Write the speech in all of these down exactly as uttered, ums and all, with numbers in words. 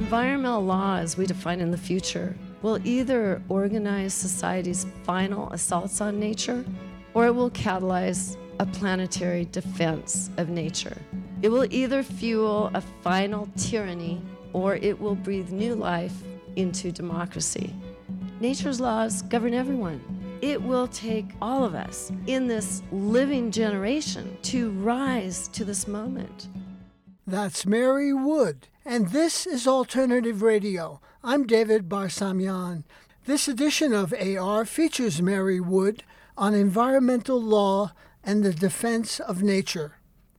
Environmental law, as we define in the future, will either organize society's final assaults on nature, or it will catalyze a planetary defense of nature. It will either fuel a final tyranny, or it will breathe new life into democracy. Nature's laws govern everyone. It will take all of us in this living generation to rise to this moment. That's Mary Wood, and this is Alternative Radio. I'm David Barsamian. This edition of A R features Mary Wood on environmental law and the defense of nature.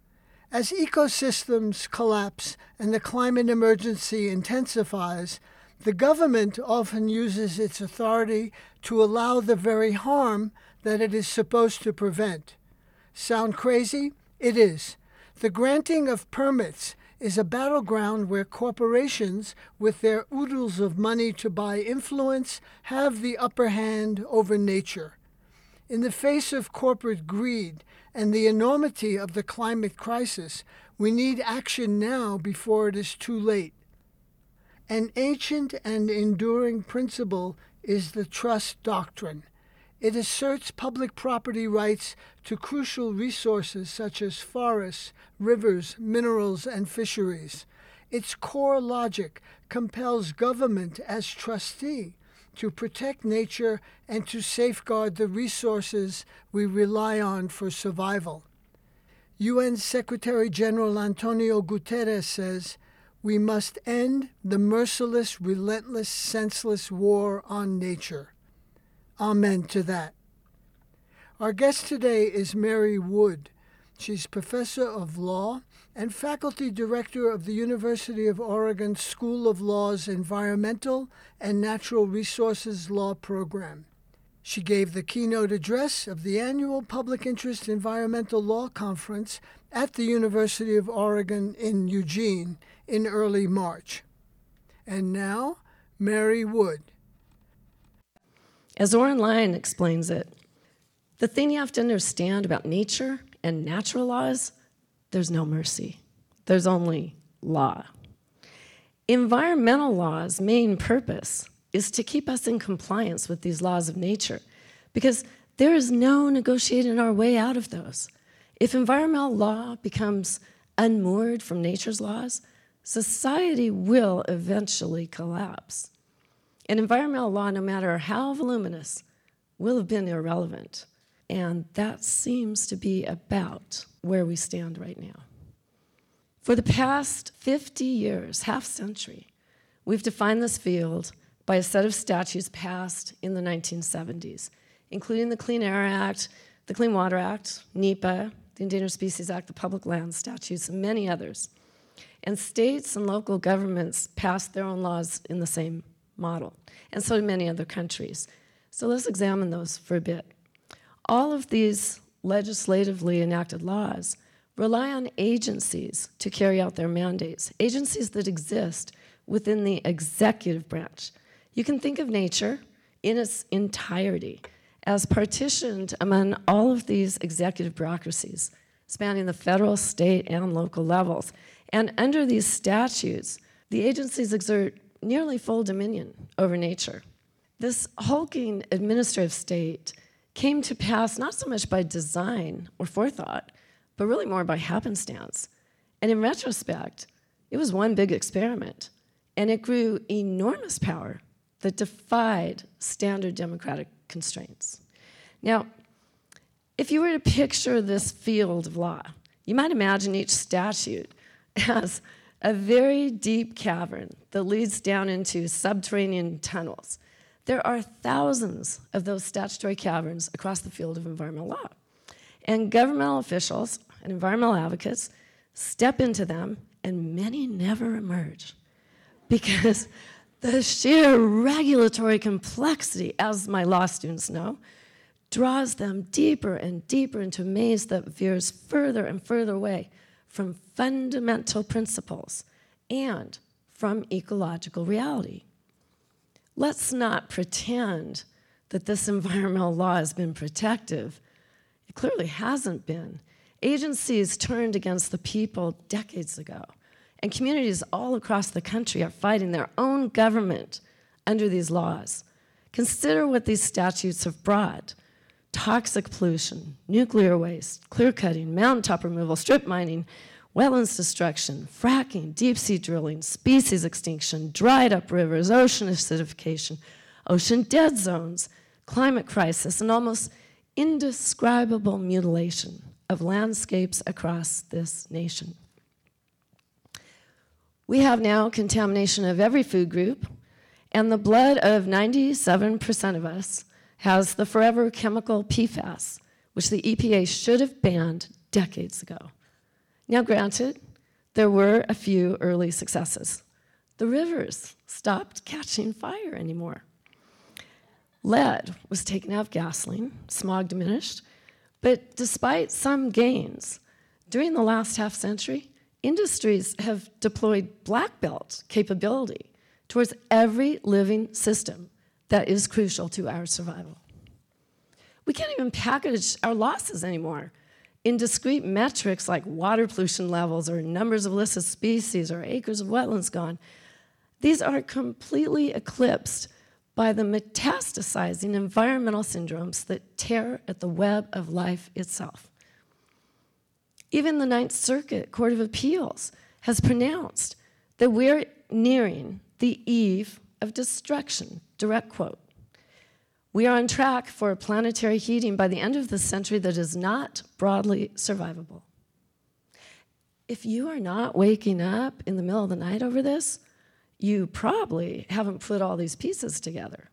As ecosystems collapse and the climate emergency intensifies, the government often uses its authority to allow the very harm that it is supposed to prevent. Sound crazy? It is. The granting of permits is a battleground where corporations, with their oodles of money to buy influence, have the upper hand over nature. In the face of corporate greed and the enormity of the climate crisis, we need action now before it is too late. An ancient and enduring principle is the trust doctrine. It asserts public property rights to crucial resources such as forests, rivers, minerals, and fisheries. Its core logic compels government as trustee to protect nature and to safeguard the resources we rely on for survival. U N Secretary General Antonio Guterres says, "We must end the merciless, relentless, senseless war on nature." Amen to that. Our guest today is Mary Wood. She's professor of law and faculty director of the University of Oregon School of Law's Environmental and Natural Resources Law program. She gave the keynote address of the annual Public Interest Environmental Law Conference at the University of Oregon in Eugene in early March. And now, Mary Wood. As Oren Lyon explains it, the thing you have to understand about nature and natural laws, there's no mercy. There's only law. Environmental law's main purpose is to keep us in compliance with these laws of nature, because there is no negotiating our way out of those. If environmental law becomes unmoored from nature's laws, society will eventually collapse. And environmental law, no matter how voluminous, will have been irrelevant. And that seems to be about where we stand right now. For the past fifty years, half century, we've defined this field by a set of statutes passed in the nineteen seventies, including the Clean Air Act, the Clean Water Act, NEPA, the Endangered Species Act, the Public Land Statutes, and many others. And states and local governments passed their own laws in the same model, and so did many other countries. So let's examine those for a bit. All of these legislatively enacted laws rely on agencies to carry out their mandates, agencies that exist within the executive branch. You can think of nature in its entirety as partitioned among all of these executive bureaucracies, spanning the federal, state, and local levels. And under these statutes, the agencies exert nearly full dominion over nature. This hulking administrative state came to pass not so much by design or forethought, but really more by happenstance. And in retrospect, it was one big experiment, and it grew enormous power that defied standard democratic constraints. Now, if you were to picture this field of law, you might imagine each statute as a very deep cavern that leads down into subterranean tunnels. There are thousands of those statutory caverns across the field of environmental law. And governmental officials and environmental advocates step into them, and many never emerge because the sheer regulatory complexity, as my law students know, draws them deeper and deeper into a maze that veers further and further away from fundamental principles and from ecological reality. Let's not pretend that this environmental law has been protective. It clearly hasn't been. Agencies turned against the people decades ago, And communities all across the country are fighting their own government under these laws. Consider what these statutes have brought. Toxic pollution, nuclear waste, clear-cutting, mountaintop removal, strip mining, wetlands destruction, fracking, deep-sea drilling, species extinction, dried-up rivers, ocean acidification, ocean dead zones, climate crisis, and almost indescribable mutilation of landscapes across this nation. We have now contamination of every food group, and the blood of ninety-seven percent of us has the forever chemical P FAS, which the E P A should have banned decades ago. Now, granted, there were a few early successes. The rivers stopped catching fire anymore. Lead was taken out of gasoline, smog diminished, but despite some gains, during the last half century, industries have deployed black belt capability towards every living system that is crucial to our survival. We can't even package our losses anymore in discrete metrics like water pollution levels or numbers of illicit species or acres of wetlands gone. These are completely eclipsed by the metastasizing environmental syndromes that tear at the web of life itself. Even the Ninth Circuit Court of Appeals has pronounced that we're nearing the eve of destruction, direct quote. We are on track for planetary heating by the end of the century that is not broadly survivable. If you are not waking up in the middle of the night over this, you probably haven't put all these pieces together.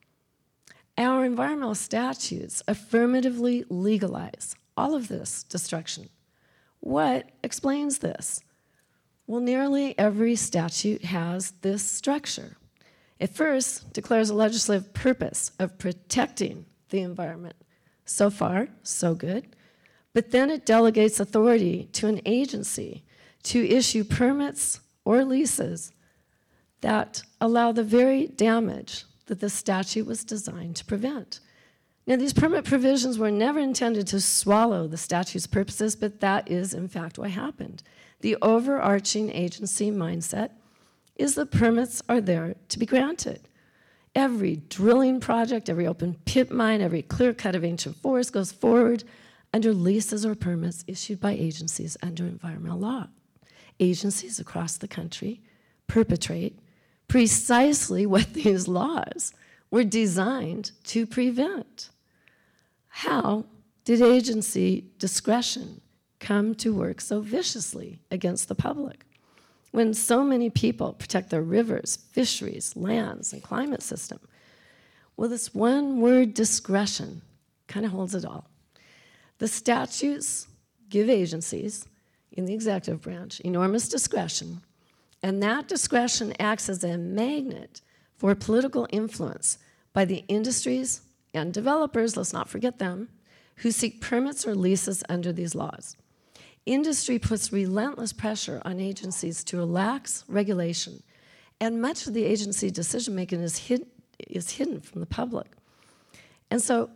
Our environmental statutes affirmatively legalize all of this destruction. What explains this? Well, nearly every statute has this structure. It first declares a legislative purpose of protecting the environment. So far, so good. But then it delegates authority to an agency to issue permits or leases that allow the very damage that the statute was designed to prevent. Now, these permit provisions were never intended to swallow the statute's purposes, but that is, in fact, what happened. The overarching agency mindset is that permits are there to be granted. Every drilling project, every open pit mine, every clear cut of ancient forest goes forward under leases or permits issued by agencies under environmental law. Agencies across the country perpetrate precisely what these laws were designed to prevent. How did agency discretion come to work so viciously against the public when so many people protect their rivers, fisheries, lands, and climate system? Well, this one word, discretion, kind of holds it all. The statutes give agencies in the executive branch enormous discretion, and that discretion acts as a magnet for political influence by the industries and developers, let's not forget them, who seek permits or leases under these laws. Industry puts relentless pressure on agencies to relax regulation, and much of the agency decision-making is, hid, is hidden from the public. And so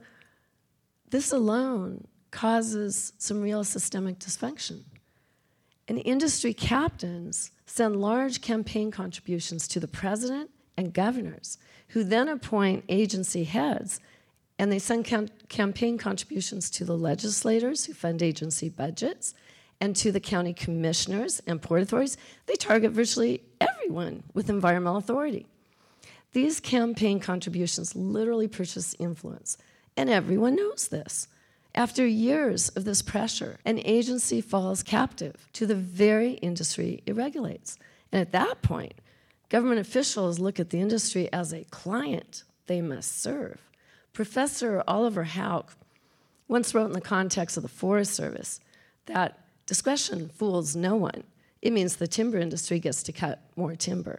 this alone causes some real systemic dysfunction. And industry captains send large campaign contributions to the president and governors, who then appoint agency heads, and they send cam- campaign contributions to the legislators who fund agency budgets, and to the county commissioners and port authorities. They target virtually everyone with environmental authority. These campaign contributions literally purchase influence, and everyone knows this. After years of this pressure, an agency falls captive to the very industry it regulates. And at that point, government officials look at the industry as a client they must serve. Professor Oliver Houck once wrote in the context of the Forest Service that discretion fools no one. It means the timber industry gets to cut more timber.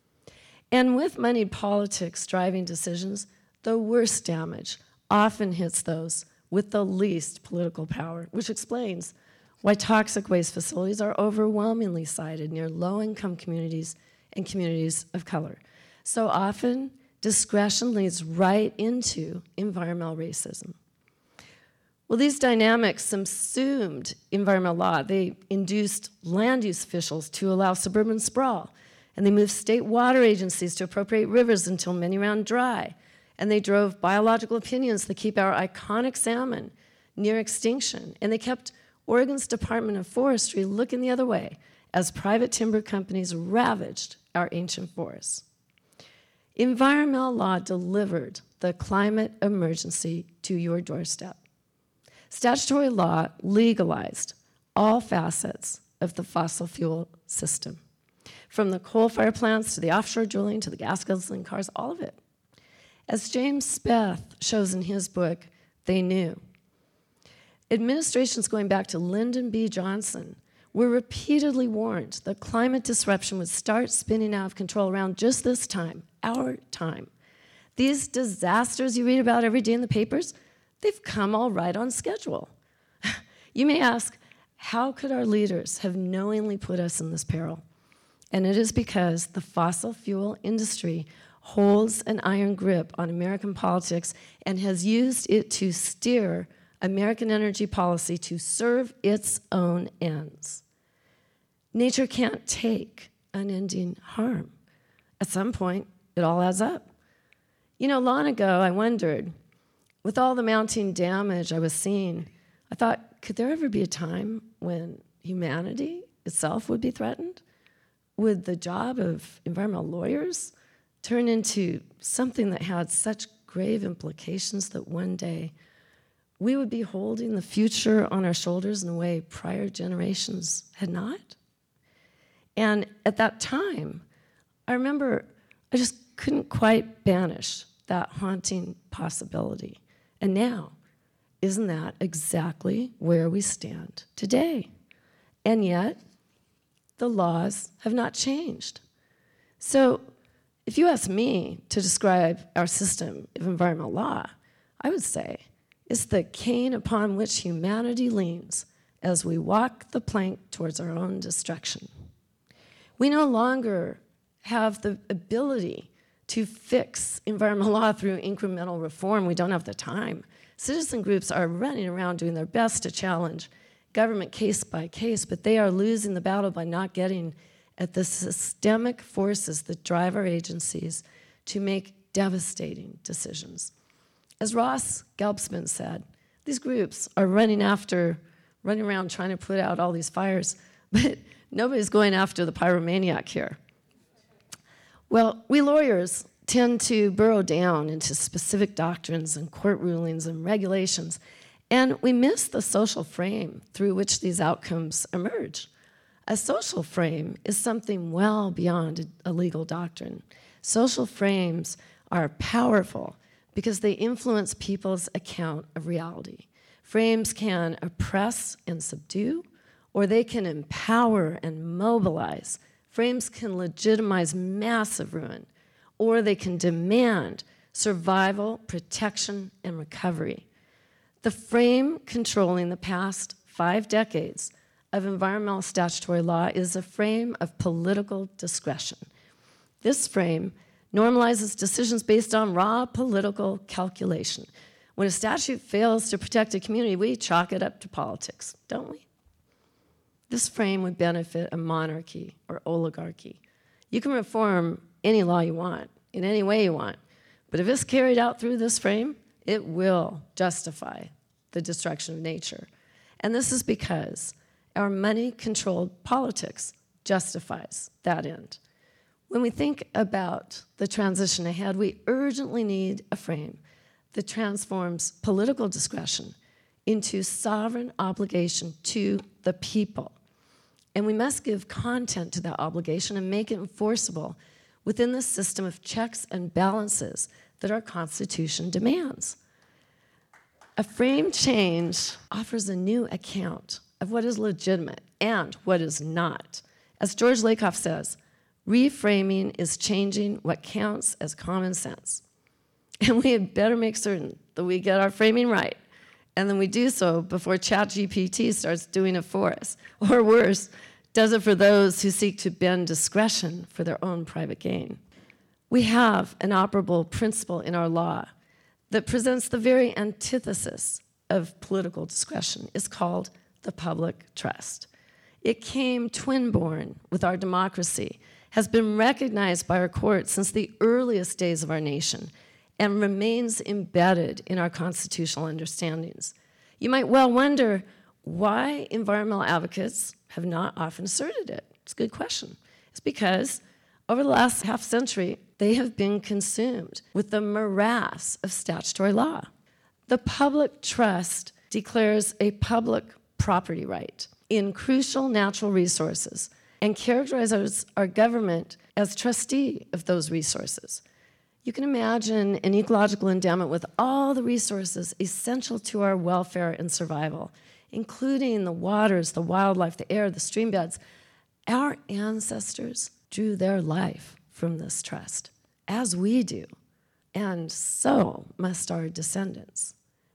And with moneyed politics driving decisions, the worst damage often hits those with the least political power, which explains why toxic waste facilities are overwhelmingly sited near low-income communities and communities of color. So often, discretion leads right into environmental racism. Well, these dynamics subsumed environmental law. They induced land use officials to allow suburban sprawl, and they moved state water agencies to appropriate rivers until many ran dry, and they drove biological opinions that keep our iconic salmon near extinction, and they kept Oregon's Department of Forestry looking the other way as private timber companies ravaged our ancient forests. Environmental law delivered the climate emergency to your doorstep. Statutory law legalized all facets of the fossil fuel system, from the coal-fired plants to the offshore drilling to the gas-guzzling cars, all of it. As James Speth shows in his book, They Knew, administrations going back to Lyndon B. Johnson were repeatedly warned that climate disruption would start spinning out of control around just this time, our time. These disasters you read about every day in the papers, they've come all right on schedule. You may ask, how could our leaders have knowingly put us in this peril? And it is because the fossil fuel industry holds an iron grip on American politics and has used it to steer American energy policy to serve its own ends. Nature can't take unending harm. At some point, it all adds up. You know, long ago, I wondered, with all the mounting damage I was seeing, I thought, could there ever be a time when humanity itself would be threatened? Would the job of environmental lawyers turn into something that had such grave implications that one day we would be holding the future on our shoulders in a way prior generations had not? And at that time, I remember I just couldn't quite banish that haunting possibility. And now, isn't that exactly where we stand today? And yet, the laws have not changed. So if you ask me to describe our system of environmental law, I would say it's the cane upon which humanity leans as we walk the plank towards our own destruction. We no longer have the ability to fix environmental law through incremental reform. We don't have the time. Citizen groups are running around doing their best to challenge government case by case, but they are losing the battle by not getting at the systemic forces that drive our agencies to make devastating decisions. As Ross Gelbsman said, these groups are running after, running around trying to put out all these fires, but nobody's going after the pyromaniac here. Well, we lawyers tend to burrow down into specific doctrines and court rulings and regulations, and we miss the social frame through which these outcomes emerge. A social frame is something well beyond a legal doctrine. Social frames are powerful because they influence people's account of reality. Frames can oppress and subdue, or they can empower and mobilize. Frames can legitimize massive ruin, or they can demand survival, protection, and recovery. The frame controlling the past five decades of environmental statutory law is a frame of political discretion. This frame normalizes decisions based on raw political calculation. When a statute fails to protect a community, we chalk it up to politics, don't we? This frame would benefit a monarchy or oligarchy. You can reform any law you want, in any way you want, but if it's carried out through this frame, it will justify the destruction of nature. And this is because our money-controlled politics justifies that end. When we think about the transition ahead, we urgently need a frame that transforms political discretion into sovereign obligation to the people. And we must give content to that obligation and make it enforceable within the system of checks and balances that our Constitution demands. A frame change offers a new account of what is legitimate and what is not. As George Lakoff says, reframing is changing what counts as common sense. And we had better make certain that we get our framing right, and then we do so before ChatGPT starts doing it for us, or worse, does it for those who seek to bend discretion for their own private gain. We have an operable principle in our law that presents the very antithesis of political discretion is called the public trust. It came twin-born with our democracy, has been recognized by our courts since the earliest days of our nation, and remains embedded in our constitutional understandings. You might well wonder why environmental advocates have not often asserted it. It's a good question. It's because over the last half century, they have been consumed with the morass of statutory law. The public trust declares a public property right in crucial natural resources and characterizes our government as trustee of those resources. You can imagine an ecological endowment with all the resources essential to our welfare and survival, including the waters, the wildlife, the air, the stream beds. Our ancestors drew their life from this trust, as we do, and so must our descendants.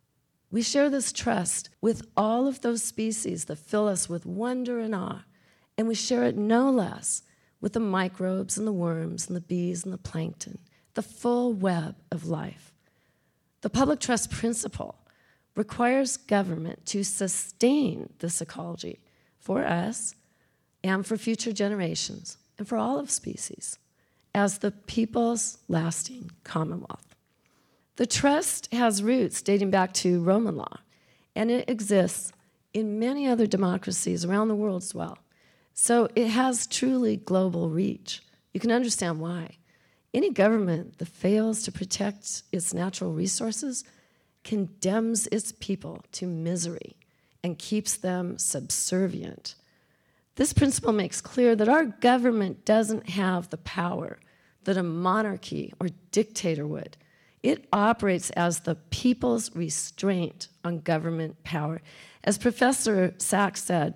We share this trust with all of those species that fill us with wonder and awe, and we share it no less with the microbes and the worms and the bees and the plankton, the full web of life. The public trust principle requires government to sustain this ecology for us and for future generations and for all of species as the people's lasting commonwealth. The trust has roots dating back to Roman law, and it exists in many other democracies around the world as well. So it has truly global reach. You can understand why. Any government that fails to protect its natural resources condemns its people to misery and keeps them subservient. This principle makes clear that our government doesn't have the power that a monarchy or dictator would. It operates as the people's restraint on government power. As Professor Sachs said,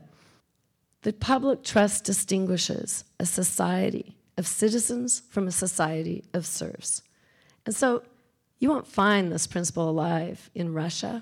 the public trust distinguishes a society of citizens from a society of serfs. And so you won't find this principle alive in Russia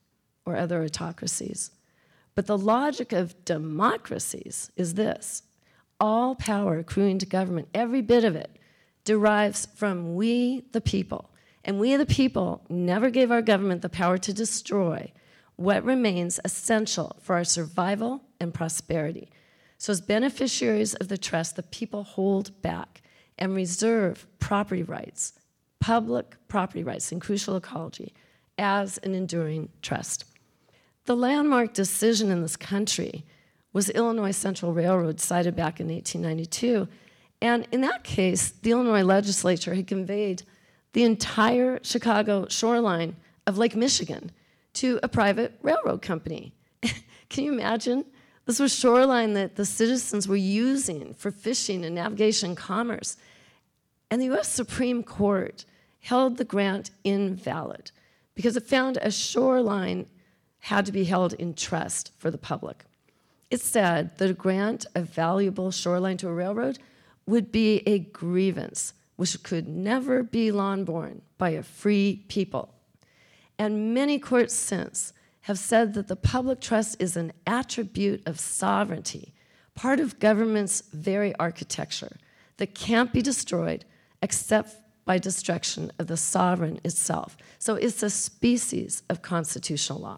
or other autocracies. But the logic of democracies is this: all power accruing to government, every bit of it, derives from we the people. And we the people never gave our government the power to destroy what remains essential for our survival and prosperity. So as beneficiaries of the trust, the people hold back and reserve property rights, public property rights in crucial ecology, as an enduring trust. The landmark decision in this country was Illinois Central Railroad, decided back in eighteen ninety-two. And in that case, the Illinois legislature had conveyed the entire Chicago shoreline of Lake Michigan to a private railroad company. Can you imagine? This was shoreline that the citizens were using for fishing and navigation and commerce. And the U S Supreme Court held the grant invalid because it found a shoreline had to be held in trust for the public. It said that a grant of valuable shoreline to a railroad would be a grievance which could never be lawn-borne by a free people. And many courts since have said that the public trust is an attribute of sovereignty, part of government's very architecture, that can't be destroyed except by destruction of the sovereign itself. So it's a species of constitutional law.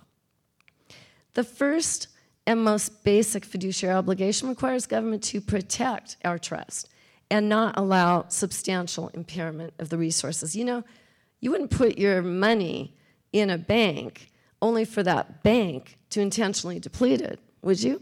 The first and most basic fiduciary obligation requires government to protect our trust and not allow substantial impairment of the resources. You know, you wouldn't put your money in a bank only for that bank to intentionally deplete it, would you?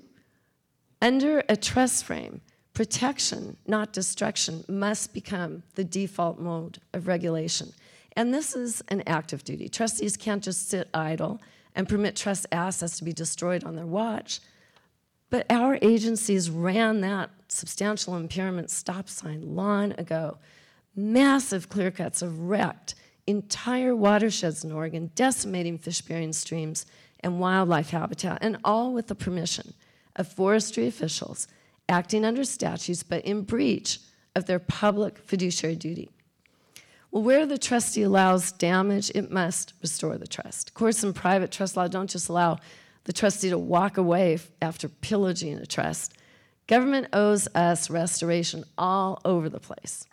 Under a trust frame, protection, not destruction, must become the default mode of regulation. And this is an active duty. Trustees can't just sit idle and permit trust assets to be destroyed on their watch. But our agencies ran that substantial impairment stop sign long ago. Massive clear cuts have wrecked entire watersheds in Oregon, decimating fish-bearing streams and wildlife habitat, and all with the permission of forestry officials acting under statutes but in breach of their public fiduciary duty. Well, where the trustee allows damage, it must restore the trust. Courts in private trust law don't just allow the trustee to walk away after pillaging a trust. Government owes us restoration all over the place.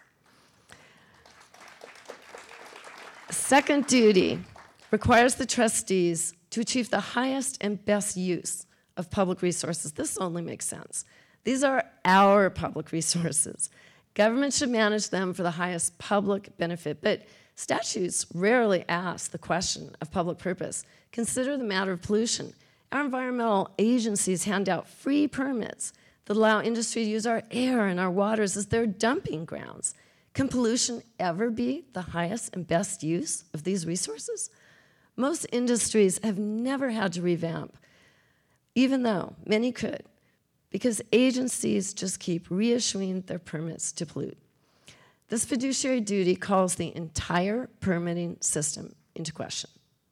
Second duty requires the trustees to achieve the highest and best use of public resources. This only makes sense. These are our public resources. Government should manage them for the highest public benefit, but statutes rarely ask the question of public purpose. Consider the matter of pollution. Our environmental agencies hand out free permits that allow industry to use our air and our waters as their dumping grounds. Can pollution ever be the highest and best use of these resources? Most industries have never had to revamp, even though many could, because agencies just keep reissuing their permits to pollute. This fiduciary duty calls the entire permitting system into question.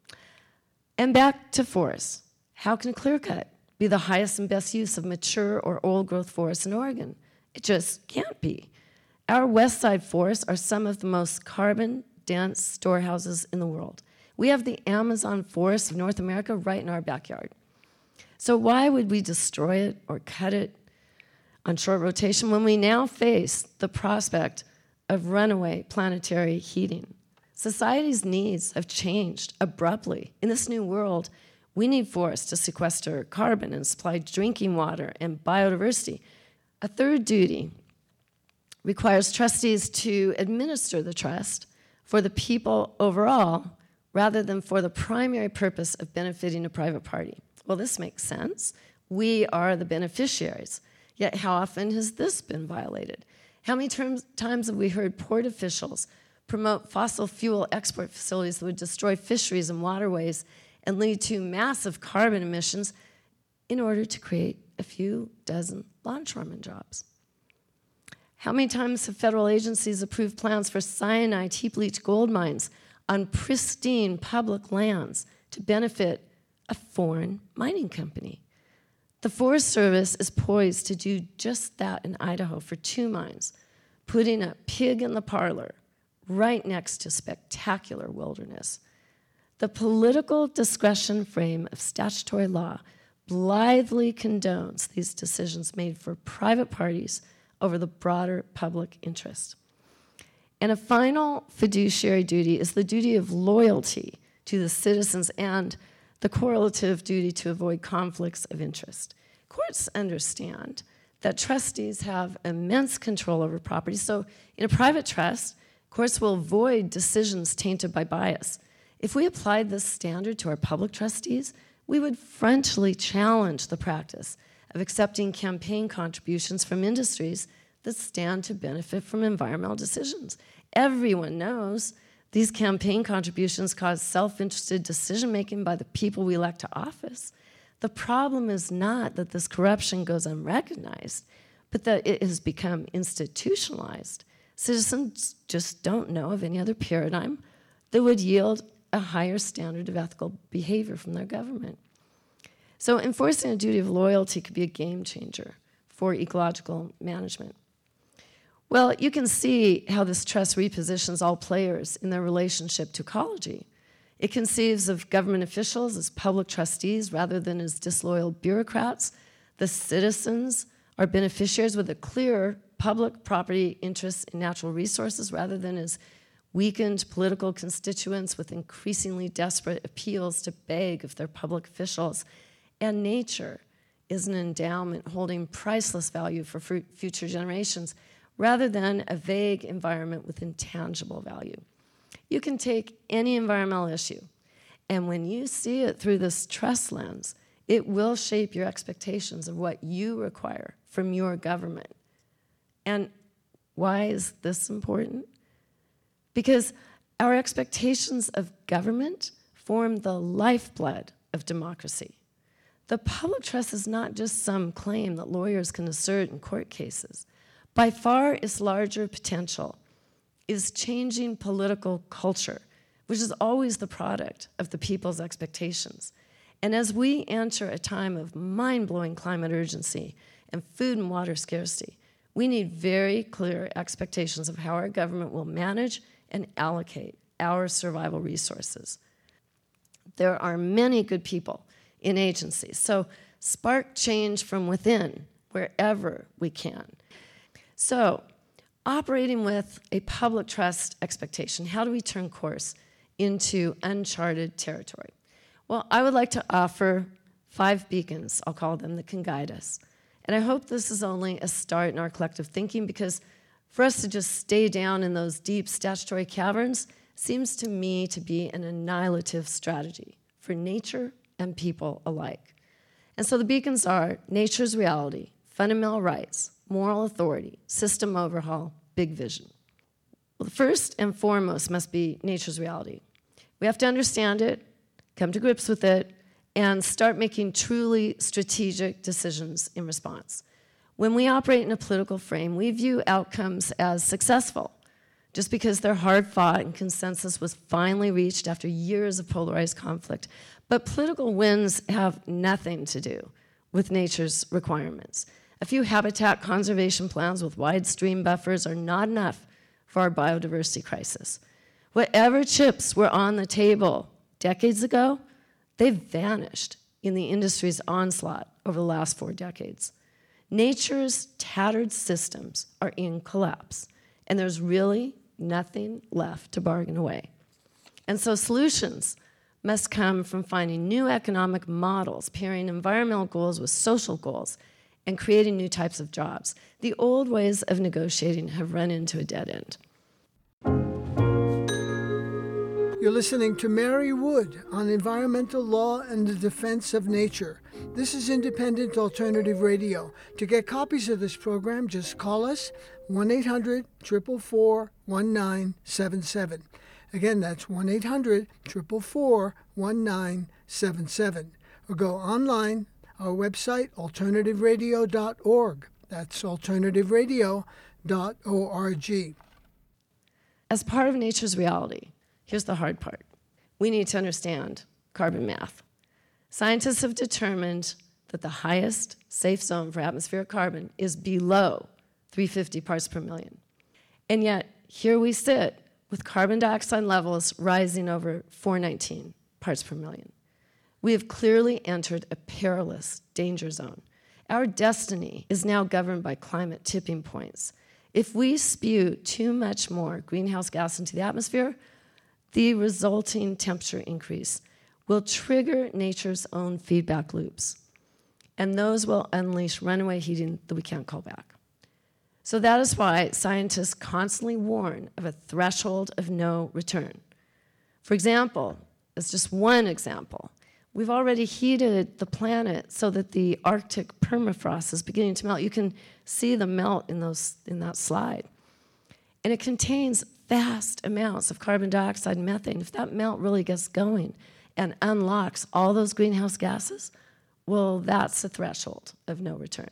And back to forests. How can clear-cut be the highest and best use of mature or old-growth forests in Oregon? It just can't be. Our west side forests are some of the most carbon-dense storehouses in the world. We have the Amazon forest of North America right in our backyard. So why would we destroy it or cut it on short rotation when we now face the prospect of runaway planetary heating? Society's needs have changed abruptly. In this new world, we need forests to sequester carbon and supply drinking water and biodiversity. A third duty requires trustees to administer the trust for the people overall rather than for the primary purpose of benefiting a private party. Well, this makes sense. We are the beneficiaries. Yet how often has this been violated? How many terms, times have we heard port officials promote fossil fuel export facilities that would destroy fisheries and waterways and lead to massive carbon emissions in order to create a few dozen longshoreman jobs? How many times have federal agencies approved plans for cyanide heap leach gold mines on pristine public lands to benefit a foreign mining company? The Forest Service is poised to do just that in Idaho for two mines, putting a pig in the parlor right next to spectacular wilderness. The political discretion frame of statutory law blithely condones these decisions made for private parties over the broader public interest. And a final fiduciary duty is the duty of loyalty to the citizens and the correlative duty to avoid conflicts of interest. Courts understand that trustees have immense control over property, so in a private trust, courts will avoid decisions tainted by bias. If we applied this standard to our public trustees, we would frontally challenge the practice of accepting campaign contributions from industries that stand to benefit from environmental decisions. Everyone knows these campaign contributions cause self-interested decision-making by the people we elect to office. The problem is not that this corruption goes unrecognized, but that it has become institutionalized. Citizens just don't know of any other paradigm that would yield a higher standard of ethical behavior from their government. So enforcing a duty of loyalty could be a game changer for ecological management. Well, you can see how this trust repositions all players in their relationship to ecology. It conceives of government officials as public trustees rather than as disloyal bureaucrats. The citizens are beneficiaries with a clear public property interest in natural resources rather than as weakened political constituents with increasingly desperate appeals to beg of their public officials. And nature is an endowment holding priceless value for future generations rather than a vague environment with intangible value. You can take any environmental issue, and when you see it through this trust lens, it will shape your expectations of what you require from your government. And why is this important? Because our expectations of government form the lifeblood of democracy. The public trust is not just some claim that lawyers can assert in court cases. By far, its larger potential is changing political culture, which is always the product of the people's expectations. And as we enter a time of mind-blowing climate urgency and food and water scarcity, we need very clear expectations of how our government will manage and allocate our survival resources. There are many good people in agencies, so spark change from within wherever we can. So, operating with a public trust expectation, how do we turn course into uncharted territory? Well, I would like to offer five beacons, I'll call them, that can guide us. And I hope this is only a start in our collective thinking, because for us to just stay down in those deep statutory caverns seems to me to be an annihilative strategy for nature and people alike. And so the beacons are nature's reality, fundamental rights, moral authority, system overhaul, big vision. Well, the first and foremost must be nature's reality. We have to understand it, come to grips with it, and start making truly strategic decisions in response. When we operate in a political frame, we view outcomes as successful, just because they're hard-fought and consensus was finally reached after years of polarized conflict. But political wins have nothing to do with nature's requirements. A few habitat conservation plans with wide stream buffers are not enough for our biodiversity crisis. Whatever chips were on the table decades ago, they've vanished in the industry's onslaught over the last four decades. Nature's tattered systems are in collapse, and there's really nothing left to bargain away. And so solutions must come from finding new economic models, pairing environmental goals with social goals, and creating new types of jobs. The old ways of negotiating have run into a dead end. You're listening to Mary Wood on environmental law and the defense of nature. This is Independent Alternative Radio. To get copies of this program, just call us one eight hundred, four four four, one nine seven seven. Again, that's one eight hundred, four four four, one nine seven seven. Or go online, our website, alternative radio dot org. That's alternative radio dot org. As part of nature's reality, here's the hard part. We need to understand carbon math. Scientists have determined that the highest safe zone for atmospheric carbon is below three hundred fifty parts per million. And yet, here we sit with carbon dioxide levels rising over four hundred nineteen parts per million. We have clearly entered a perilous danger zone. Our destiny is now governed by climate tipping points. If we spew too much more greenhouse gas into the atmosphere, the resulting temperature increase will trigger nature's own feedback loops, and those will unleash runaway heating that we can't call back. So that is why scientists constantly warn of a threshold of no return. For example, as just one example, we've already heated the planet so that the Arctic permafrost is beginning to melt. You can see the melt in, those, in that slide. And it contains vast amounts of carbon dioxide and methane. If that melt really gets going and unlocks all those greenhouse gases, well, that's the threshold of no return.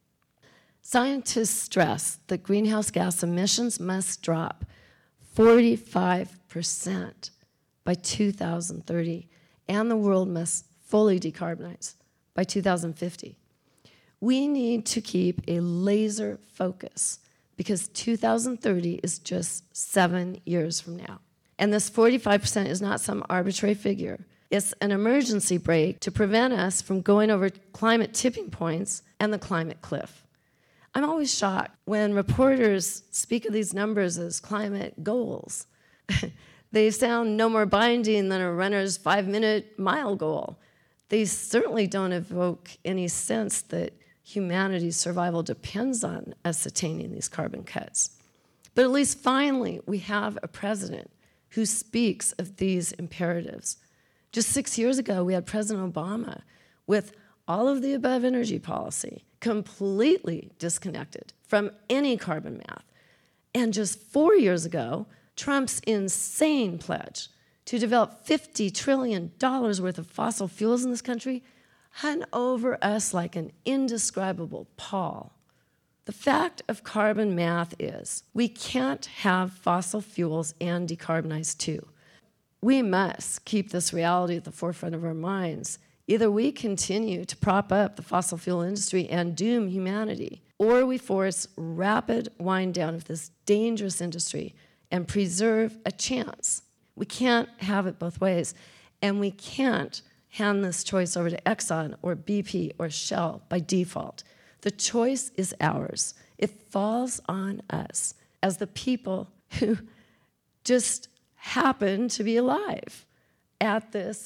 Scientists stress that greenhouse gas emissions must drop forty-five percent by two thousand thirty, and the world must fully decarbonize by two thousand fifty. We need to keep a laser focus, because two thousand thirty is just seven years from now. And this forty-five percent is not some arbitrary figure. It's an emergency brake to prevent us from going over climate tipping points and the climate cliff. I'm always shocked when reporters speak of these numbers as climate goals. They sound no more binding than a runner's five-minute mile goal. They certainly don't evoke any sense that humanity's survival depends on us attaining these carbon cuts. But at least finally, we have a president who speaks of these imperatives. Just six years ago, we had President Obama with all of the above energy policy completely disconnected from any carbon math. And just four years ago, Trump's insane pledge to develop fifty trillion dollars worth of fossil fuels in this country hung over us like an indescribable pall. The fact of carbon math is we can't have fossil fuels and decarbonize too. We must keep this reality at the forefront of our minds. Either we continue to prop up the fossil fuel industry and doom humanity, or we force rapid wind down of this dangerous industry and preserve a chance. We can't have it both ways, and we can't hand this choice over to Exxon or B P or Shell by default. The choice is ours. It falls on us as the people who just happen to be alive at this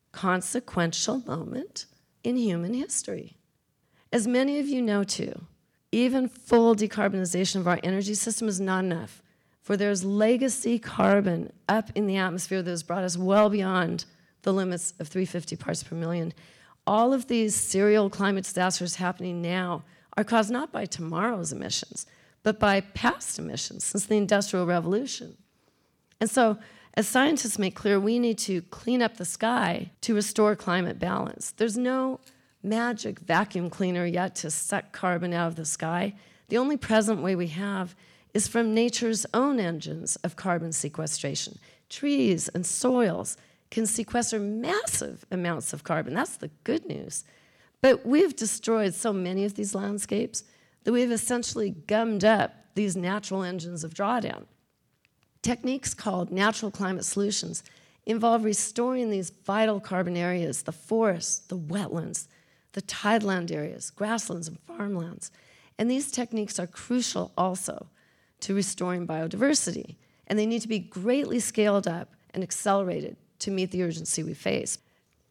consequential moment in human history. As many of you know too, even full decarbonization of our energy system is not enough, for there's legacy carbon up in the atmosphere that has brought us well beyond the limits of three hundred fifty parts per million. All of these serial climate disasters happening now are caused not by tomorrow's emissions, but by past emissions since the Industrial Revolution. And so, as scientists make clear, we need to clean up the sky to restore climate balance. There's no magic vacuum cleaner yet to suck carbon out of the sky. The only present way we have is from nature's own engines of carbon sequestration. Trees and soils can sequester massive amounts of carbon. That's the good news. But we've destroyed so many of these landscapes that we've essentially gummed up these natural engines of drawdown. Techniques called natural climate solutions involve restoring these vital carbon areas, the forests, the wetlands, the tideland areas, grasslands, and farmlands. And these techniques are crucial also to restoring biodiversity, and they need to be greatly scaled up and accelerated to meet the urgency we face.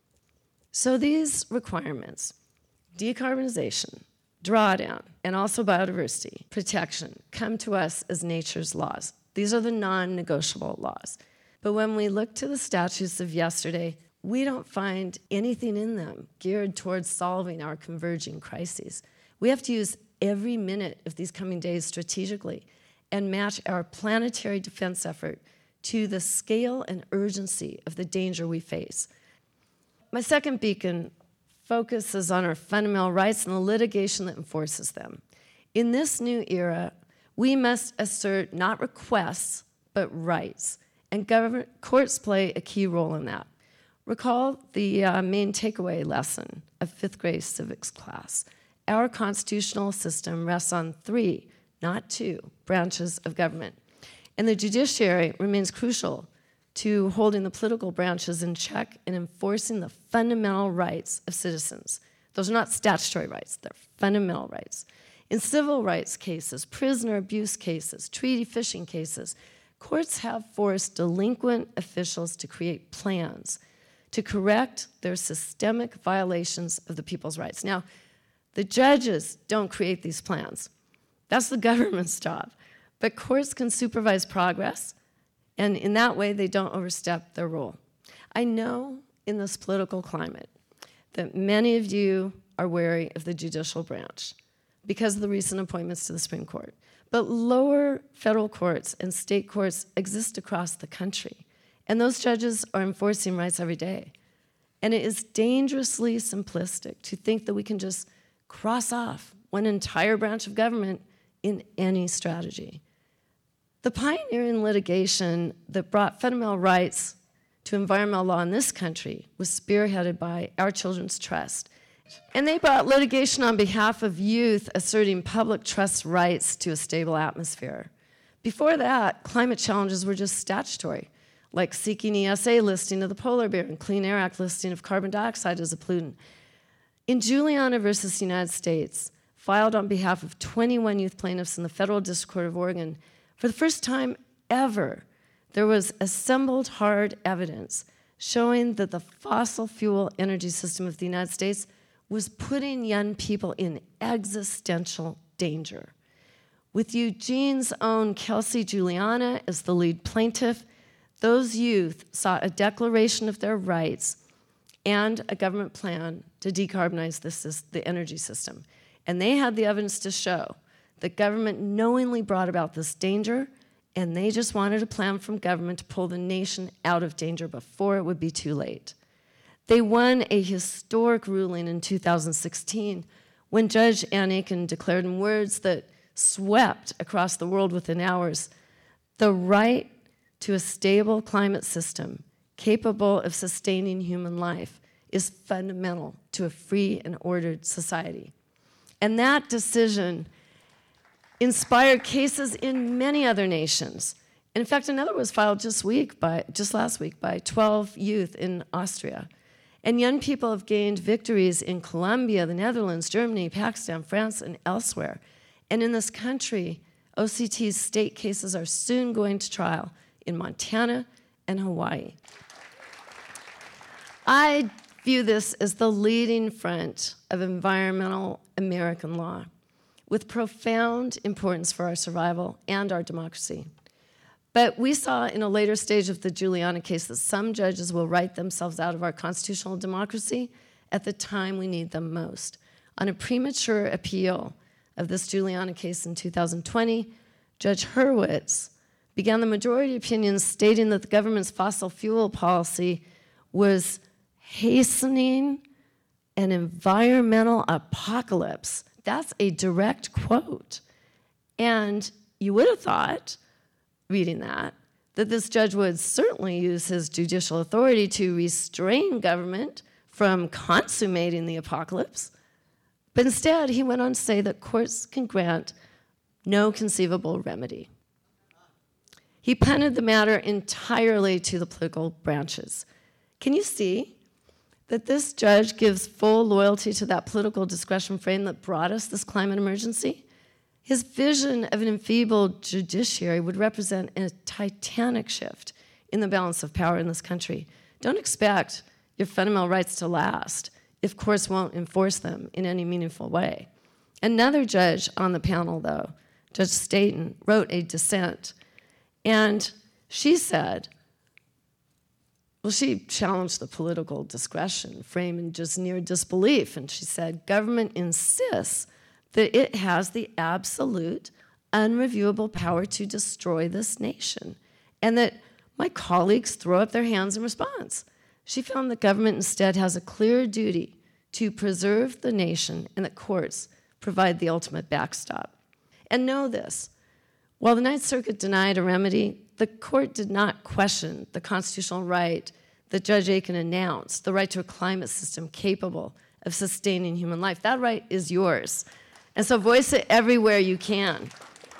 So these requirements, decarbonization, drawdown, and also biodiversity protection, come to us as nature's laws. These are the non-negotiable laws. But when we look to the statutes of yesterday, we don't find anything in them geared towards solving our converging crises. We have to use every minute of these coming days strategically and match our planetary defense effort to the scale and urgency of the danger we face. My second beacon focuses on our fundamental rights and the litigation that enforces them. In this new era, we must assert not requests, but rights, and government courts play a key role in that. Recall the uh, main takeaway lesson of fifth grade civics class. Our constitutional system rests on three, not two, branches of government. And the judiciary remains crucial to holding the political branches in check and enforcing the fundamental rights of citizens. Those are not statutory rights, they're fundamental rights. In civil rights cases, prisoner abuse cases, treaty fishing cases, courts have forced delinquent officials to create plans to correct their systemic violations of the people's rights. Now, the judges don't create these plans. That's the government's job. But courts can supervise progress, and in that way, they don't overstep their role. I know in this political climate that many of you are wary of the judicial branch because of the recent appointments to the Supreme Court. But lower federal courts and state courts exist across the country, and those judges are enforcing rights every day. And it is dangerously simplistic to think that we can just cross off one entire branch of government in any strategy. The pioneering litigation that brought fundamental rights to environmental law in this country was spearheaded by Our Children's Trust. And they brought litigation on behalf of youth asserting public trust rights to a stable atmosphere. Before that, climate challenges were just statutory, like seeking E S A listing of the polar bear and Clean Air Act listing of carbon dioxide as a pollutant. In Juliana versus United States, filed on behalf of twenty-one youth plaintiffs in the Federal District Court of Oregon, for the first time ever, there was assembled hard evidence showing that the fossil fuel energy system of the United States was putting young people in existential danger. With Eugene's own Kelsey Juliana as the lead plaintiff, those youth sought a declaration of their rights and a government plan to decarbonize the, the energy system. And they had the evidence to show that government knowingly brought about this danger, and they just wanted a plan from government to pull the nation out of danger before it would be too late. They won a historic ruling in two thousand sixteen when Judge Ann Aiken declared in words that swept across the world within hours, the right to a stable climate system capable of sustaining human life is fundamental to a free and ordered society. And that decision inspired cases in many other nations. In fact, another was filed just week by just last week by twelve youth in Austria. And young people have gained victories in Colombia, the Netherlands, Germany, Pakistan, France, and elsewhere. And in this country, O C T's state cases are soon going to trial in Montana and Hawaii. I view this as the leading front of environmental American law, with profound importance for our survival and our democracy. But we saw in a later stage of the Juliana case that some judges will write themselves out of our constitutional democracy at the time we need them most. On a premature appeal of this Juliana case in two thousand twenty, Judge Hurwitz began the majority opinion stating that the government's fossil fuel policy was hastening an environmental apocalypse. That's a direct quote. And you would have thought, reading that, that this judge would certainly use his judicial authority to restrain government from consummating the apocalypse. But instead, he went on to say that courts can grant no conceivable remedy. He punted the matter entirely to the political branches. Can you see that this judge gives full loyalty to that political discretion frame that brought us this climate emergency? His vision of an enfeebled judiciary would represent a titanic shift in the balance of power in this country. Don't expect your fundamental rights to last if courts won't enforce them in any meaningful way. Another judge on the panel, though, Judge Staten, wrote a dissent, and she said, well, she challenged the political discretion frame in just near disbelief, and she said, government insists that it has the absolute, unreviewable power to destroy this nation, and that my colleagues throw up their hands in response. She found that government instead has a clear duty to preserve the nation, and that courts provide the ultimate backstop. And know this, while the Ninth Circuit denied a remedy, the court did not question the constitutional right that Judge Aiken announced, the right to a climate system capable of sustaining human life. That right is yours. And so voice it everywhere you can.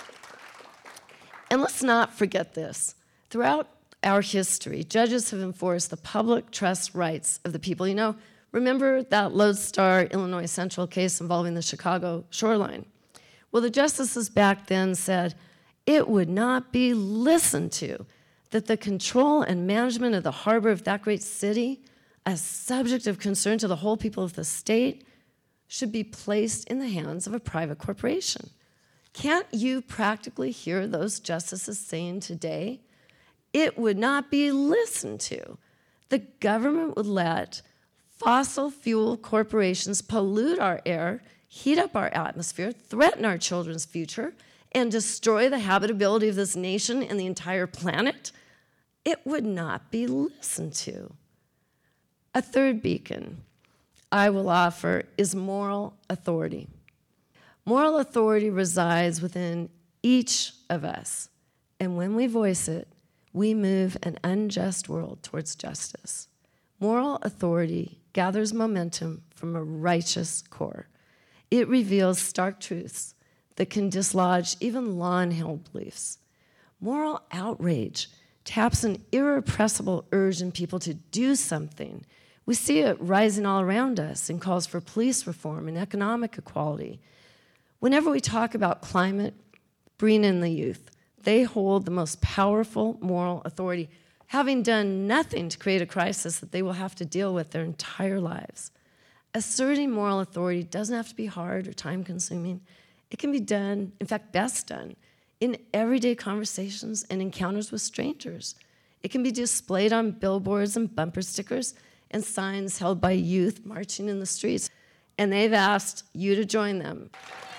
And let's not forget this. Throughout our history, judges have enforced the public trust rights of the people. You know, remember that Lodestar, Illinois Central case involving the Chicago shoreline? Well, the justices back then said it would not be listened to that the control and management of the harbor of that great city, a subject of concern to the whole people of the state, should be placed in the hands of a private corporation. Can't you practically hear those justices saying today, it would not be listened to? The government would let fossil fuel corporations pollute our air, heat up our atmosphere, threaten our children's future, and destroy the habitability of this nation and the entire planet? It would not be listened to. A third beacon I will offer is moral authority. Moral authority resides within each of us, and when we voice it, we move an unjust world towards justice. Moral authority gathers momentum from a righteous core. It reveals stark truths that can dislodge even long-held beliefs. Moral outrage taps an irrepressible urge in people to do something. We see it rising all around us in calls for police reform and economic equality. Whenever we talk about climate, bring in the youth. They hold the most powerful moral authority, having done nothing to create a crisis that they will have to deal with their entire lives. Asserting moral authority doesn't have to be hard or time-consuming. It can be done, in fact, best done, in everyday conversations and encounters with strangers. It can be displayed on billboards and bumper stickers and signs held by youth marching in the streets, and they've asked you to join them.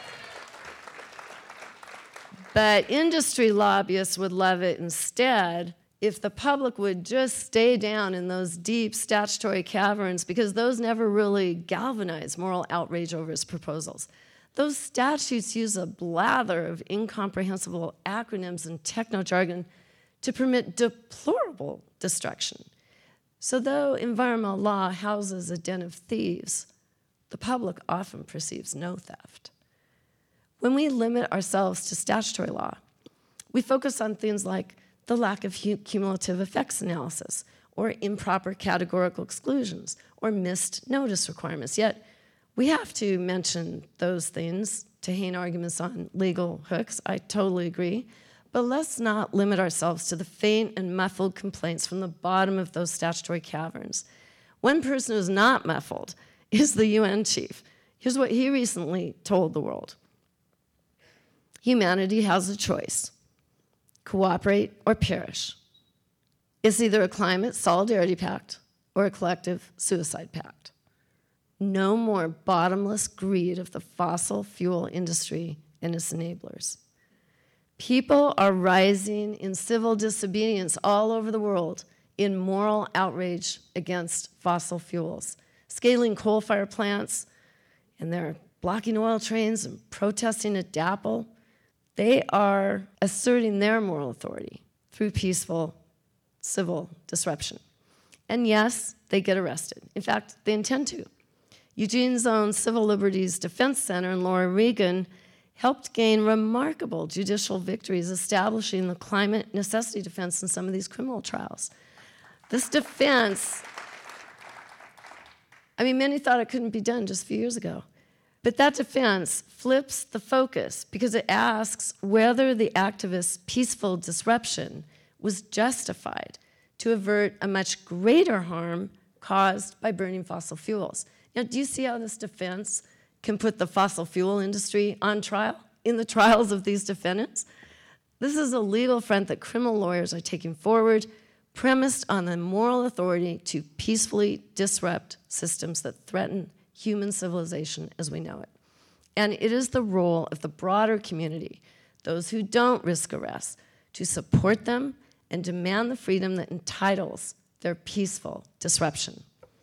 But industry lobbyists would love it instead if the public would just stay down in those deep statutory caverns, because those never really galvanize moral outrage over his proposals. Those statutes use a blather of incomprehensible acronyms and techno-jargon to permit deplorable destruction. So though environmental law houses a den of thieves, the public often perceives no theft. When we limit ourselves to statutory law, we focus on things like the lack of cumulative effects analysis, or improper categorical exclusions, or missed notice requirements. Yet, we have to mention those things to hang arguments on legal hooks. I totally agree. But let's not limit ourselves to the faint and muffled complaints from the bottom of those statutory caverns. One person who's not muffled is the U N chief. Here's what he recently told the world. Humanity has a choice: cooperate or perish. It's either a climate solidarity pact or a collective suicide pact. No more bottomless greed of the fossil fuel industry and its enablers. People are rising in civil disobedience all over the world in moral outrage against fossil fuels, scaling coal-fired plants, and they're blocking oil trains and protesting at DAPL. They are asserting their moral authority through peaceful civil disruption. And yes, they get arrested. In fact, they intend to. Eugene's own Civil Liberties Defense Center and Laura Regan helped gain remarkable judicial victories establishing the climate necessity defense in some of these criminal trials. This defense, I mean, many thought it couldn't be done just a few years ago. But that defense flips the focus because it asks whether the activists' peaceful disruption was justified to avert a much greater harm caused by burning fossil fuels. Now, do you see how this defense can put the fossil fuel industry on trial in the trials of these defendants? This is a legal front that criminal lawyers are taking forward, premised on the moral authority to peacefully disrupt systems that threaten human civilization as we know it. And it is the role of the broader community, those who don't risk arrest, to support them and demand the freedom that entitles their peaceful disruption.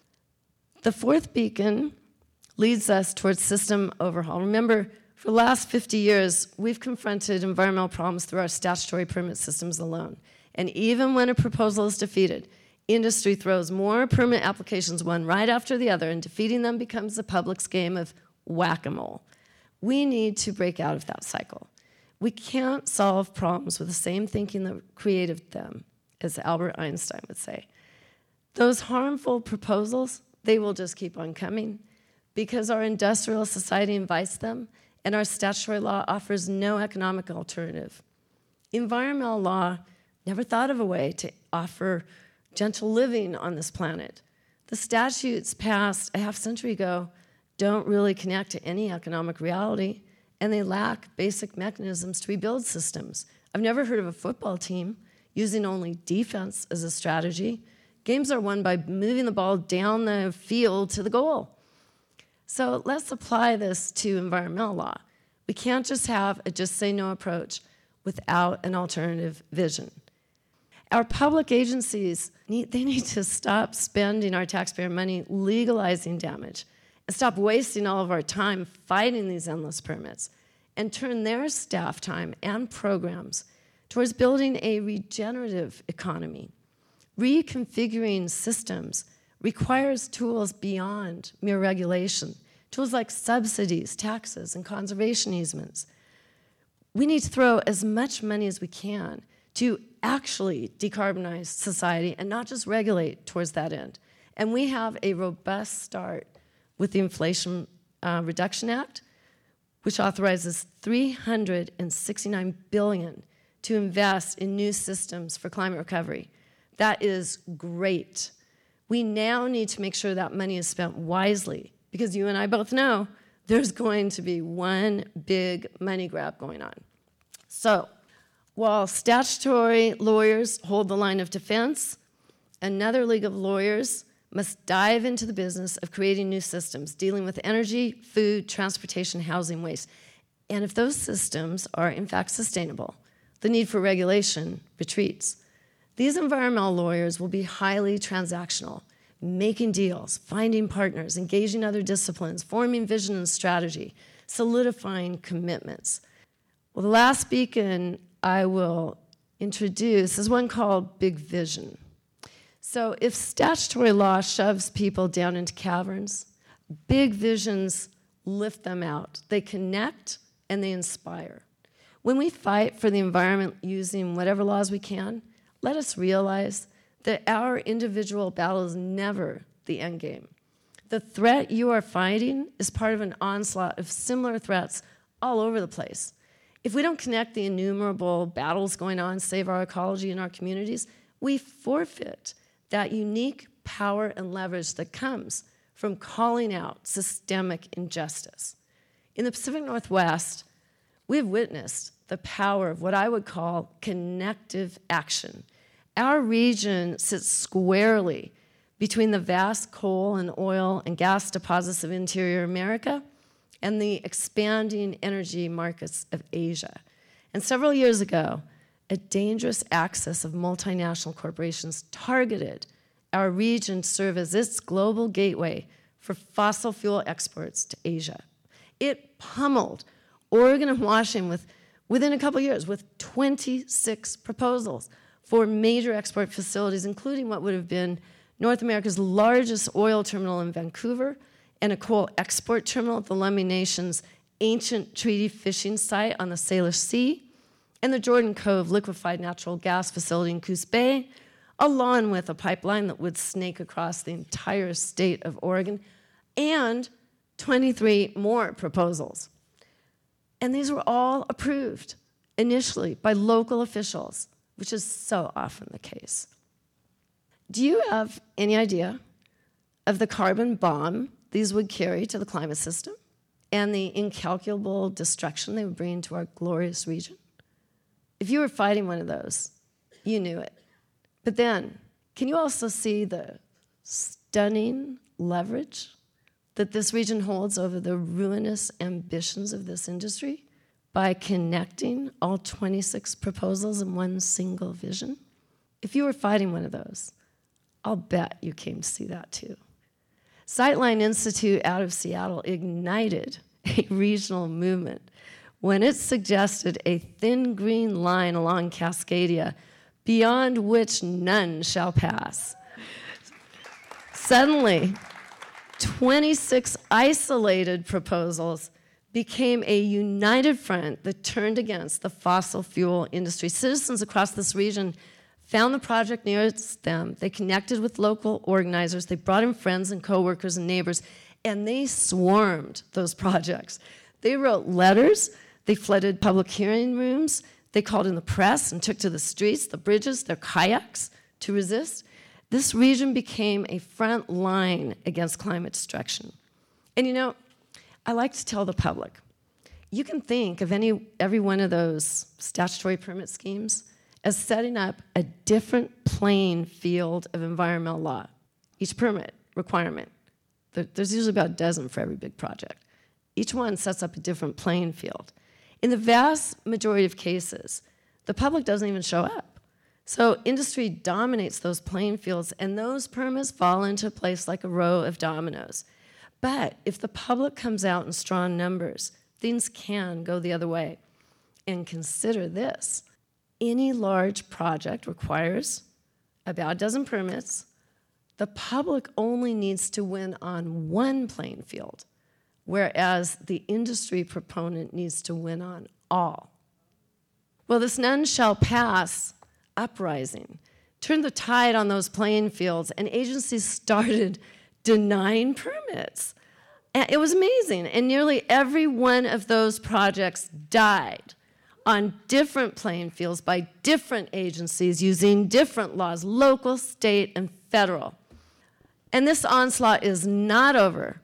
The fourth beacon leads us towards system overhaul. Remember, for the last fifty years, we've confronted environmental problems through our statutory permit systems alone. And even when a proposal is defeated, industry throws more permit applications one right after the other, and defeating them becomes the public's game of whack-a-mole. We need to break out of that cycle. We can't solve problems with the same thinking that created them, as Albert Einstein would say. Those harmful proposals, they will just keep on coming because our industrial society invites them and our statutory law offers no economic alternative. Environmental law never thought of a way to offer gentle living on this planet. The statutes passed a half century ago don't really connect to any economic reality, and they lack basic mechanisms to rebuild systems. I've never heard of a football team using only defense as a strategy. Games are won by moving the ball down the field to the goal. So let's apply this to environmental law. We can't just have a just say no approach without an alternative vision. Our public agencies, need, they need to stop spending our taxpayer money legalizing damage and stop wasting all of our time fighting these endless permits and turn their staff time and programs towards building a regenerative economy. Reconfiguring systems requires tools beyond mere regulation, tools like subsidies, taxes, and conservation easements. We need to throw as much money as we can to actually decarbonize society and not just regulate towards that end. And we have a robust start with the Inflation uh, Reduction Act, which authorizes three hundred sixty-nine billion dollars to invest in new systems for climate recovery. That is great. We now need to make sure that money is spent wisely, because you and I both know there's going to be one big money grab going on. So, while statutory lawyers hold the line of defense, another league of lawyers must dive into the business of creating new systems, dealing with energy, food, transportation, housing, waste. And if those systems are in fact sustainable, the need for regulation retreats. These environmental lawyers will be highly transactional, making deals, finding partners, engaging other disciplines, forming vision and strategy, solidifying commitments. Well, the last beacon I will introduce is one called Big Vision. So if statutory law shoves people down into caverns, big visions lift them out. They connect and they inspire. When we fight for the environment using whatever laws we can, let us realize that our individual battle is never the end game. The threat you are fighting is part of an onslaught of similar threats all over the place. If we don't connect the innumerable battles going on, save our ecology and our communities, we forfeit that unique power and leverage that comes from calling out systemic injustice. In the Pacific Northwest, we've witnessed the power of what I would call connective action. Our region sits squarely between the vast coal and oil and gas deposits of interior America and the expanding energy markets of Asia. And several years ago, a dangerous axis of multinational corporations targeted our region to serve as its global gateway for fossil fuel exports to Asia. It pummeled Oregon and Washington with, within a couple years with twenty-six proposals for major export facilities, including what would have been North America's largest oil terminal in Vancouver and a coal export terminal at the Lummi Nation's ancient treaty fishing site on the Salish Sea, and the Jordan Cove liquefied natural gas facility in Coos Bay, along with a pipeline that would snake across the entire state of Oregon, and twenty-three more proposals. And these were all approved initially by local officials, which is so often the case. Do you have any idea of the carbon bomb these would carry to the climate system and the incalculable destruction they would bring to our glorious region? If you were fighting one of those, you knew it. But then, can you also see the stunning leverage that this region holds over the ruinous ambitions of this industry by connecting all twenty-six proposals in one single vision? If you were fighting one of those, I'll bet you came to see that too. Sightline Institute out of Seattle ignited a regional movement when it suggested a thin green line along Cascadia beyond which none shall pass. Suddenly, twenty-six isolated proposals became a united front that turned against the fossil fuel industry. Citizens across this region found the project nearest them. They connected with local organizers. They brought in friends and coworkers and neighbors, and they swarmed those projects. They wrote letters. They flooded public hearing rooms. They called in the press and took to the streets, the bridges, their kayaks to resist. This region became a front line against climate destruction. And you know, I like to tell the public, you can think of any every one of those statutory permit schemes as setting up a different playing field of environmental law. Each permit requirement, there's usually about a dozen for every big project. Each one sets up a different playing field. In the vast majority of cases, the public doesn't even show up. So industry dominates those playing fields, and those permits fall into place like a row of dominoes. But if the public comes out in strong numbers, things can go the other way. And consider this. Any large project requires about a dozen permits. The public only needs to win on one playing field, whereas the industry proponent needs to win on all. Well, this none shall pass uprising turned the tide on those playing fields, and agencies started denying permits. And it was amazing, and nearly every one of those projects died on different playing fields by different agencies using different laws, local, state, and federal. And this onslaught is not over,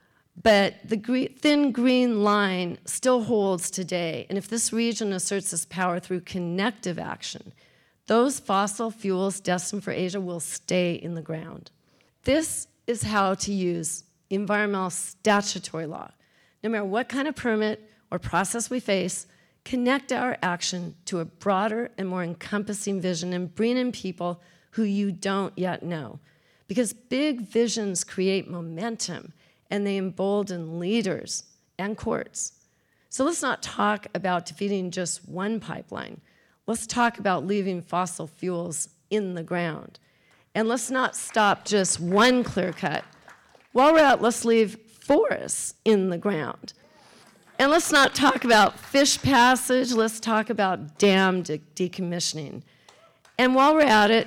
but the gre- thin green line still holds today. And if this region asserts its power through connective action, those fossil fuels destined for Asia will stay in the ground. This is how to use environmental statutory law. No matter what kind of permit or process we face, connect our action to a broader and more encompassing vision and bring in people who you don't yet know. Because big visions create momentum and they embolden leaders and courts. So let's not talk about defeating just one pipeline. Let's talk about leaving fossil fuels in the ground. And let's not stop just one clear cut. While we're out, let's leave forests in the ground. And let's not talk about fish passage, let's talk about dam de- decommissioning. And while we're at it,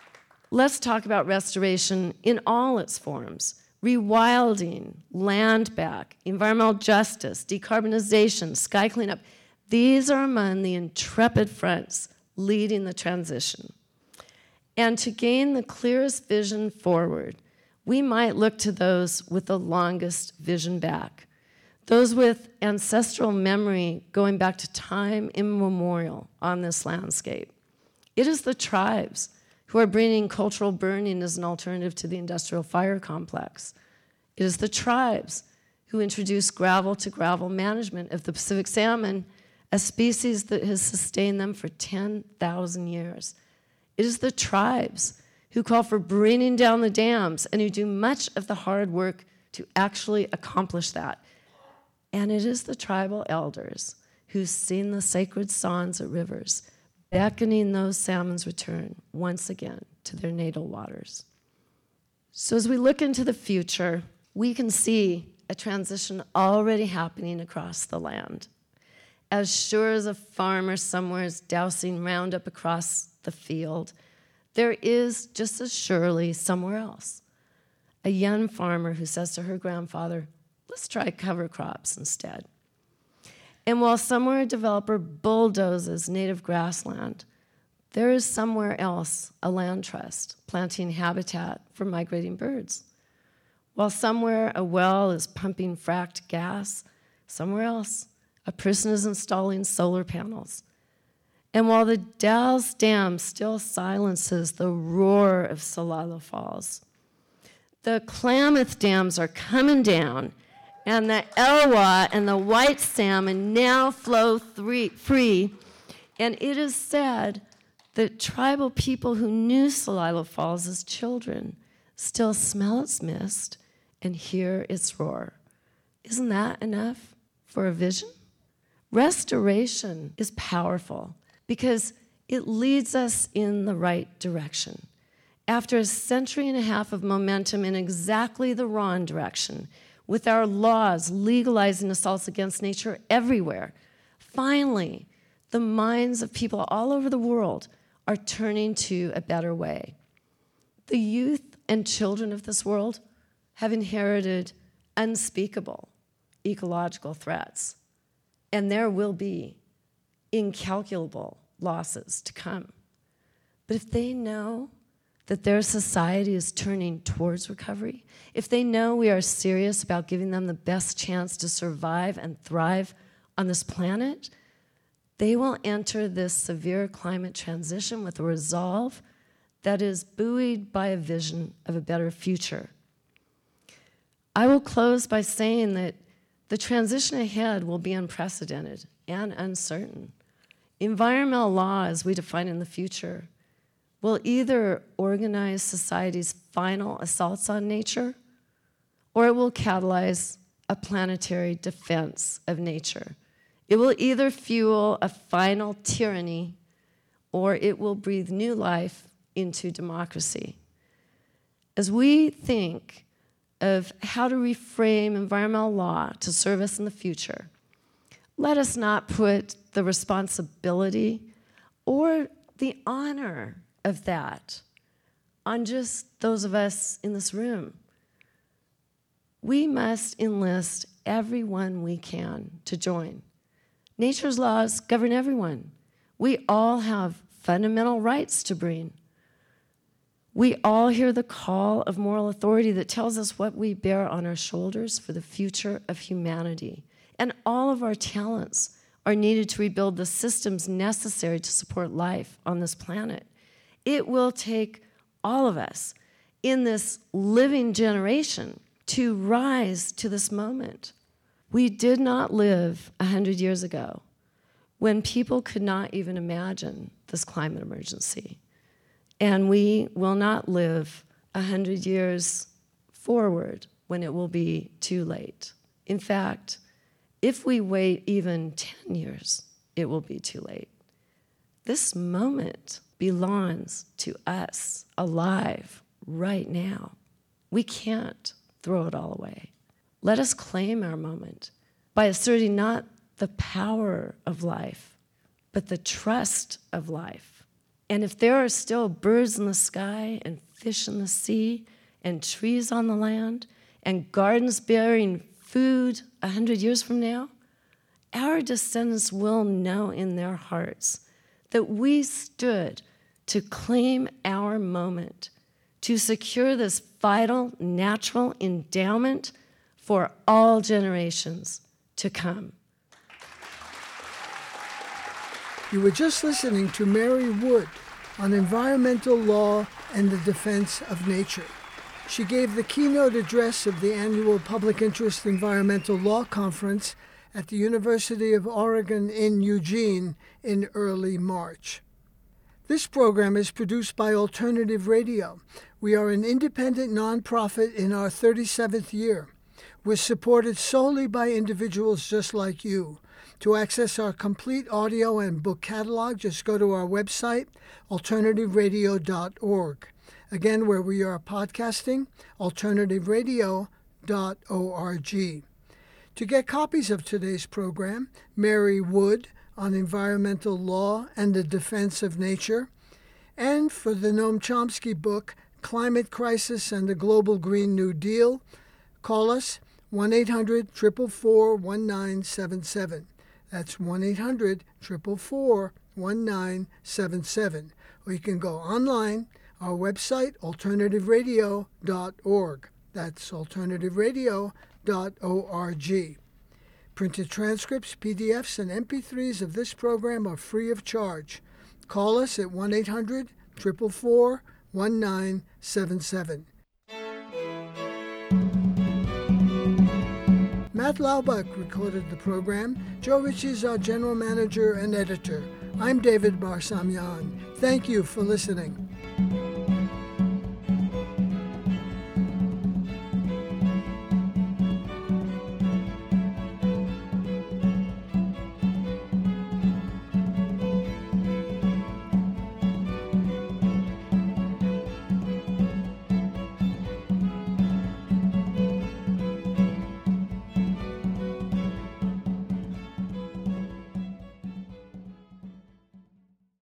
let's talk about restoration in all its forms. Rewilding, land back, environmental justice, decarbonization, sky cleanup. These are among the intrepid fronts leading the transition. And to gain the clearest vision forward, we might look to those with the longest vision back, those with ancestral memory going back to time immemorial on this landscape. It is the tribes who are bringing cultural burning as an alternative to the industrial fire complex. It is the tribes who introduced gravel-to-gravel management of the Pacific salmon, a species that has sustained them for ten thousand years. It is the tribes who call for bringing down the dams and who do much of the hard work to actually accomplish that. And it is the tribal elders who sing the sacred songs at rivers, beckoning those salmon's return once again to their natal waters. So as we look into the future, we can see a transition already happening across the land. As sure as a farmer somewhere is dousing Roundup across the field, there is just as surely somewhere else a young farmer who says to her grandfather, let's try cover crops instead. And while somewhere a developer bulldozes native grassland, there is somewhere else a land trust planting habitat for migrating birds. While somewhere a well is pumping fracked gas, somewhere else a person is installing solar panels. And while the Dalles Dam still silences the roar of Celilo Falls, the Klamath dams are coming down, and the Elwha and the white salmon now flow three, free. And it is said that tribal people who knew Celilo Falls as children still smell its mist and hear its roar. Isn't that enough for a vision? Restoration is powerful because it leads us in the right direction. After a century and a half of momentum in exactly the wrong direction, with our laws legalizing assaults against nature everywhere, finally, the minds of people all over the world are turning to a better way. The youth and children of this world have inherited unspeakable ecological threats, and there will be incalculable losses to come. But if they know that their society is turning towards recovery, if they know we are serious about giving them the best chance to survive and thrive on this planet, they will enter this severe climate transition with a resolve that is buoyed by a vision of a better future. I will close by saying that the transition ahead will be unprecedented and uncertain. Environmental law, as we define in the future, will either organize society's final assaults on nature, or it will catalyze a planetary defense of nature. It will either fuel a final tyranny, or it will breathe new life into democracy. As we think of how to reframe environmental law to serve us in the future, let us not put the responsibility or the honor of that on just those of us in this room. We must enlist everyone we can to join. Nature's laws govern everyone. We all have fundamental rights to bring. We all hear the call of moral authority that tells us what we bear on our shoulders for the future of humanity. And all of our talents are needed to rebuild the systems necessary to support life on this planet. It will take all of us in this living generation to rise to this moment. We did not live one hundred years ago when people could not even imagine this climate emergency. And we will not live one hundred years forward when it will be too late. In fact, if we wait even ten years, it will be too late. This moment belongs to us, alive, right now. We can't throw it all away. Let us claim our moment by asserting not the power of life, but the trust of life. And if there are still birds in the sky and fish in the sea and trees on the land and gardens bearing food a hundred years from now, our descendants will know in their hearts that we stood to claim our moment, to secure this vital natural endowment for all generations to come. You were just listening to Mary Wood on environmental law and the defense of nature. She gave the keynote address of the annual Public Interest Environmental Law Conference at the University of Oregon in Eugene in early March. This program is produced by Alternative Radio. We are an independent nonprofit in our thirty-seventh year. We're supported solely by individuals just like you. To access our complete audio and book catalog, just go to our website, alternative radio dot org. Again, where we are podcasting, alternative radio dot org. To get copies of today's program, Mary Wood on environmental law and the defense of nature, and for the Noam Chomsky book, Climate Crisis and the Global Green New Deal, call us one eight hundred, four four four, one nine seven seven. That's one eight hundred, four four four, one nine seven seven. Or you can go online, our website, alternative radio dot org. That's alternative radio dot org. Printed transcripts, P D Fs, and M P threes of this program are free of charge. Call us at one eight hundred, four four four, one nine seven seven. Matt Laubach recorded the program. Joe Ritchie is our general manager and editor. I'm David Barsamian. Thank you for listening.